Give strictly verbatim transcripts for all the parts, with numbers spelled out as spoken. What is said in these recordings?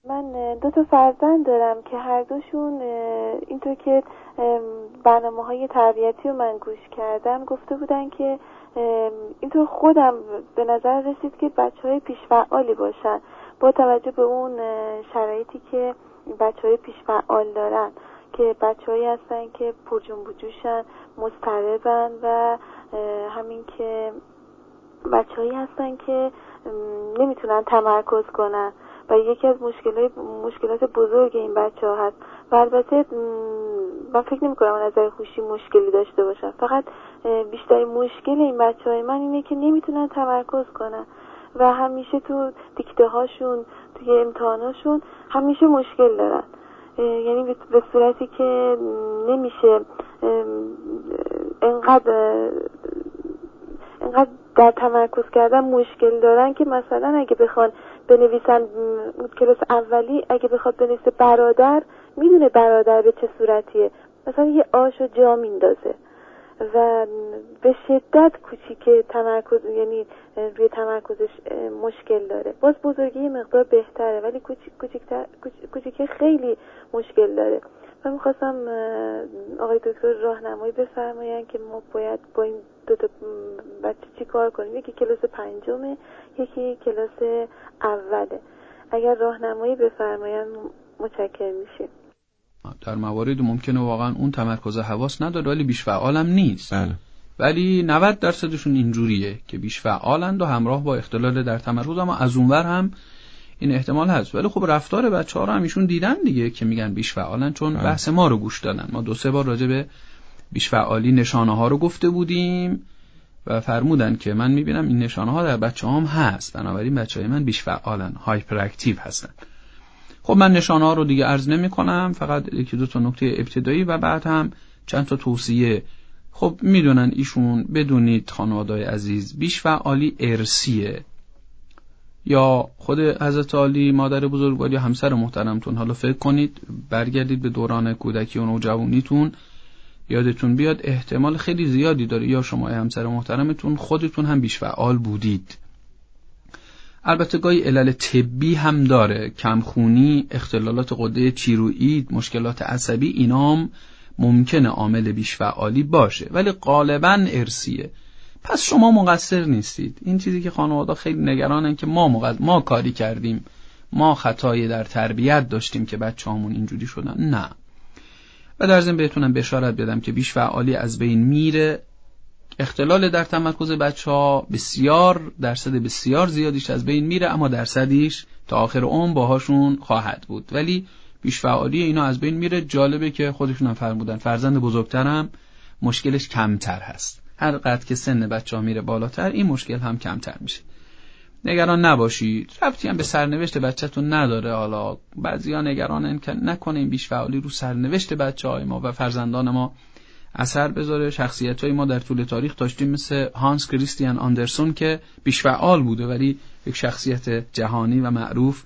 من دو تا فرزند دارم که هر دوشون اینطور که برنامه‌های تربیتی رو من گوش کردم گفته بودن که اینطور خودم به نظر رسید که بچه‌های پیش‌فعالی باشن با توجه به اون شرایطی که بچه‌های پیش‌فعال دارن که بچه‌هایی هستن که پر جنب و جوشن، مضطربن و همین که بچه‌هایی هستن که نمیتونن تمرکز کنن و یکی از مشکلات مشکلات بزرگ این بچه‌ها هست و البته من فکر نمی‌کنم از نظر هوشی مشکلی داشته باشن، فقط بیشتر مشکل این بچه‌های من اینه که نمیتونن تمرکز کنن و همیشه تو دیکته هاشون توی امتحاناشون همیشه مشکل دارن، یعنی به صورتی که نمیشه انقدر انقدر در تمرکز کردن مشکل دارن که مثلا اگه بخوان بنویسن کلاس اولی، اگه بخواد بنویسه برادر، میدونه برادر به چه صورتیه، مثلا یه آشو جا میندازه و به شدت کوچیک تمرکز، یعنی روی تمرکزش مشکل داره. باز بزرگی مقدار بهتره ولی کوچیک کوچیک‌تر کوچیک خیلی مشکل داره. من می‌خواستم آقای دکتر راهنمایی بفرماین که ما باید با این دو تا بچه چی کار کنیم، یکی کلاس پنجمه یکی کلاس اوله. اگر راهنمایی بفرماین متشکرم میشیم. در موارد ممکنه واقعا اون تمرکز حواس نداره ولی بیش فعالم نیست. بله. ولی نود درصدشون اینجوریه که بیش فعالند و همراه با اختلال در تمرکز، اما از اونور هم این احتمال هست. ولی خب رفتار بچه‌ها رو هم ایشون دیدن دیگه که میگن بیش فعالن، چون بله. بحث ما رو گوش دادن. ما دو سه بار راجع به بیش فعالی نشانه ها رو گفته بودیم و فرمودن که من میبینم این نشانه ها در بچه‌هام هست، بنابراین بچه‌های من بیش فعالن، هایپر اکتیو هستن. خب من نشانه ها رو دیگه عرض نمی کنم، فقط یکی دو تا نکته ابتدایی و بعد هم چند تا توصیه. خب میدونن ایشون، بدونید خانواده‌های عزیز، بیش فعالی ارثیه، یا خود حضرت علی مادر بزرگوار یا همسر محترمتون. حالا فکر کنید، برگردید به دوران کودکی و نوجوانیتون، یادتون بیاد احتمال خیلی زیادی داره یا شما یا همسر محترمتون خودتون هم بیش فعال بودید. البته گاهی علل طبی هم داره، کمخونی، اختلالات غده تیروئید، مشکلات عصبی، اینام ممکنه عامل بیش فعالی باشه ولی غالباً ارثیه. پس شما مقصر نیستید. این چیزی که خانواده خیلی نگرانن که ما مقصر، ما کاری کردیم، ما خطایی در تربیت داشتیم که بچه‌هامون اینجوری شدن، نه. و در ضمن بهتونم بشارت بدم که بیش فعالی از بین میره. اختلال در تمرکز بچه‌ها بسیار درصد بسیار زیادیش از بین میره، اما درصدیش تا آخر عمر باهاشون خواهد بود. ولی بیش فعالی اینا از بین میره. جالبه که خودشون هم فرمودن فرزند بزرگترم مشکلش کمتر هست. هر قدر که سن بچه‌ها میره بالاتر این مشکل هم کمتر میشه. نگران نباشید، ربطی هم به سرنوشت بچه‌تون نداره. حالا بعضیا نگرانن که نکنه این بیش فعالی رو سرنوشت بچه‌های ما و فرزندان ما اثر بذاره. شخصیت‌های ما در طول تاریخ داشتیم مثل هانس کریستیان آندرسون که بیش فعال بوده ولی یک شخصیت جهانی و معروف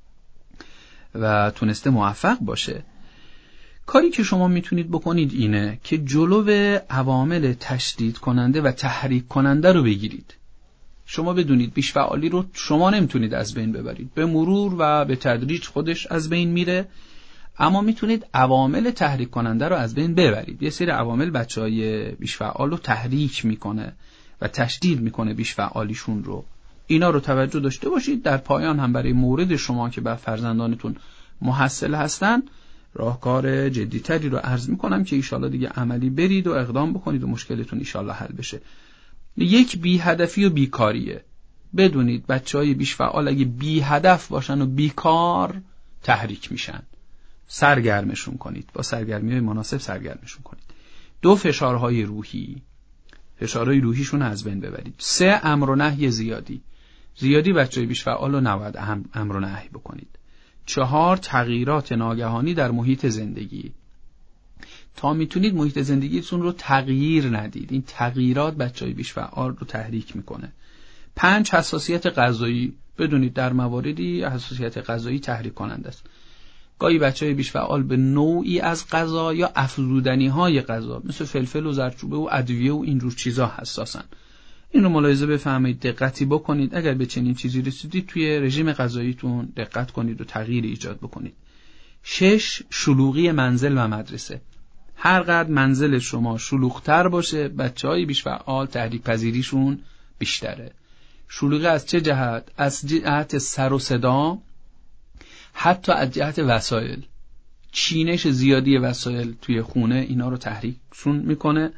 و تونسته موفق باشه. کاری که شما میتونید بکنید اینه که جلو عوامل تشدید کننده و تحریک کننده رو بگیرید. شما بدونید بیش فعالی رو شما نمیتونید از بین ببرید، به مرور و به تدریج خودش از بین میره، اما میتونید عوامل تحریک کننده رو از بین ببرید. یه سری عوامل بچهای بیش فعال رو تحریک میکنه و تشدید میکنه بیش فعالیشون رو. اینا رو توجه داشته باشید. در پایان هم برای مورد شما که بر فرزندانتون محصل هستن راهکار جدیتری رو عرض میکنم که ایشالله دیگه عملی برید و اقدام بکنید و مشکلتون ایشالله حل بشه. یک بی هدفی و بیکاریه. بدونید بچهای بیش فعال اگه بی هدف باشن و بیکار تحریک میشن. سرگرمشون کنید، با سرگرمی‌های مناسب سرگرمشون کنید. دو، فشارهای روحی، فشارهای روحیشون از بین ببرید. سه، امر و نهی زیادی. زیادی بچهای بیش فعال رو نباید امر و نهی بکنید. چهار، تغییرات ناگهانی در محیط زندگی. تا میتونید محیط زندگیتون رو تغییر ندید. این تغییرات بچهای بیش فعال رو تحریک میکنه. پنج، حساسیت غذایی. بدونید در مواردی حساسیت غذایی تحریک کننده است. گاهی بچهای بیش فعال به نوعی از غذا یا افزودنی‌های غذا مثل فلفل و زردچوبه و ادویه و این جور چیزا حساسن. این رو ملاحظه بفرمایید، دقتی بکنید. اگر به چنین چیزی رسیدید توی رژیم غذاییتون دقت کنید و تغییر ایجاد بکنید. شش، شلوغی منزل و مدرسه. هر قدر منزل شما شلوغ‌تر باشه، بچه‌های بیش فعال تحریک پذیریشون بیشتره. شلوغی از چه جهت؟ از جهت سر و صدا، حتی از جهت وسایل. چینش زیادی وسایل توی خونه اینا رو تحریکشون میکنه.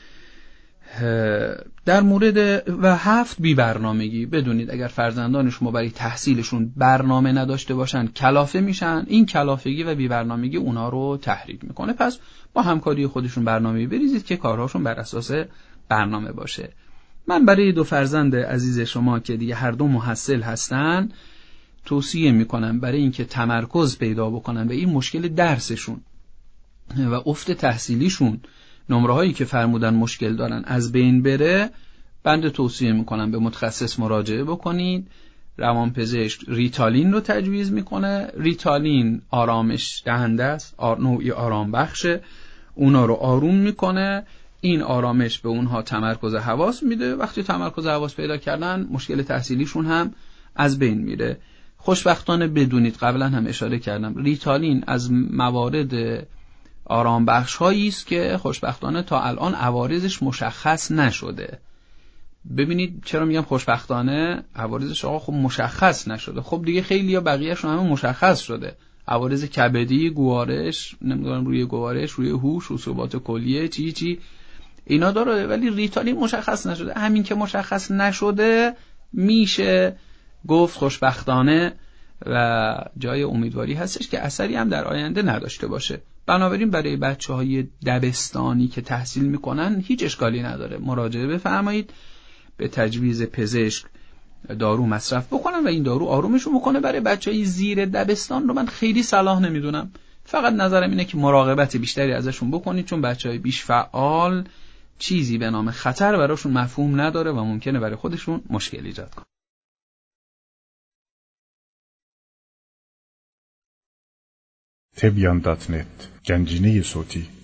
در مورد و هفت، بی برنامگی. بدونید اگر فرزندان شما برای تحصیلشون برنامه نداشته باشن کلافه میشن. این کلافگی و بی برنامگی اونا رو تحریک میکنه. پس با همکاری خودشون برنامه بریزید که کارهاشون بر اساس برنامه باشه. من برای دو فرزند عزیز شما که دیگه هر دو محصل هستن توصیه میکنم برای اینکه تمرکز پیدا بکنن به این مشکل درسشون و افت تحصیلیشون، نمره هایی که فرمودن مشکل دارن، از بین بره، بنده توصیه میکنم به متخصص مراجعه بکنید. روانپزشک ریتالین رو تجویز میکنه. ریتالین آرامش دهنده است، آر نوعی آرام بخشه، اونا رو آروم میکنه. این آرامش به اونها تمرکز حواس میده. وقتی تمرکز حواس پیدا کردن مشکل تحصیلیشون هم از بین میره. خوشبختانه بدونید، قبلا هم اشاره کردم، ریتالین از موارد آرام بخش هایی است که خوشبختانه تا الان عوارضش مشخص نشده. ببینید چرا میگم خوشبختانه؟ عوارضش آقا خب مشخص نشده. خب دیگه خیلی یا بقیه‌شون همه مشخص شده. عوارض کبدی، گوارش، نمیدونم روی گوارش، روی هوش، رسوبات کلیه، چی چی اینا داره، ولی ریتالین مشخص نشده. همین که مشخص نشده میشه گفت خوشبختانه و جای امیدواری هستش که اثری هم در آینده نداشته باشه. بنابراین برای بچه‌های دبستانی که تحصیل میکنن هیچ اشکالی نداره، مراجعه بفرمایید، به تجویز پزشک دارو مصرف بکنن و این دارو آرومشون میکنه. برای بچه‌های زیر دبستان رو من خیلی صلاح نمیدونم، فقط نظرم اینه که مراقبت بیشتری ازشون بکنید، چون بچه‌های بیش فعال چیزی به نام خطر براشون مفهوم نداره و ممکنه برای خودشون مشکل ایجاد کنه. تبیان دات نت، گنجینه صوتی.